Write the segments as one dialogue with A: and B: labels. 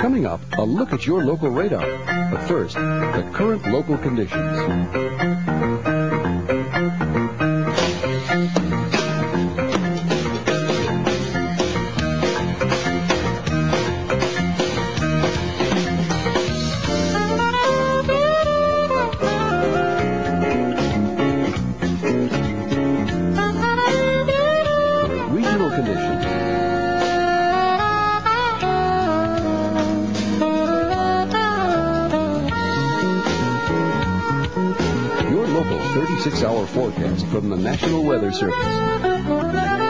A: Coming up, a look at your local radar. But first, the current local conditions. Regional conditions. Your local 36-hour forecast from the National Weather Service.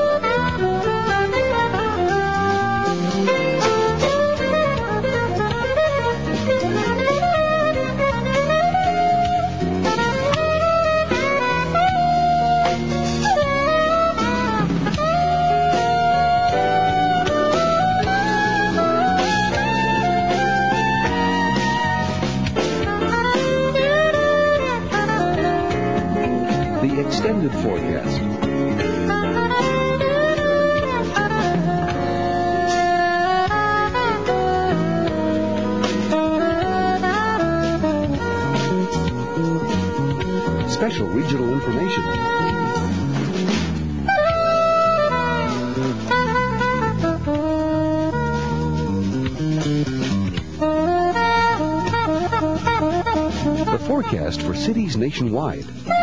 A: The extended forecast. Special regional information. The forecast for cities nationwide.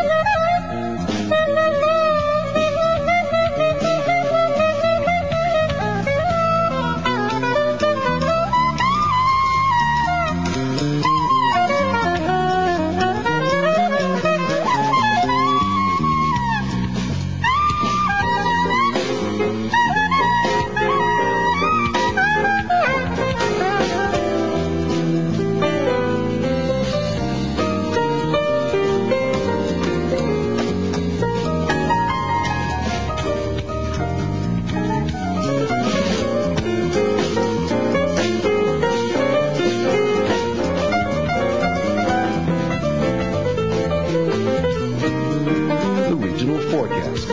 A: Forecast.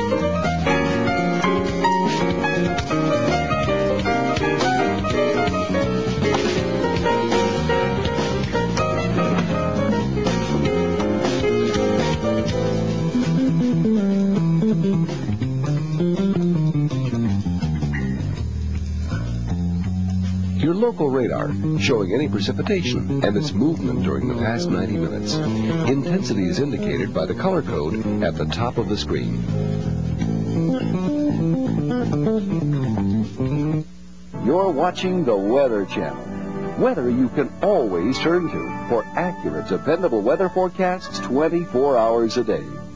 A: Your local radar showing any precipitation and its movement during the past 90 minutes. Intensity is indicated by the color code at the top of the screen.
B: You're watching the Weather Channel. Weather you can always turn to for accurate, dependable weather forecasts 24 hours a day.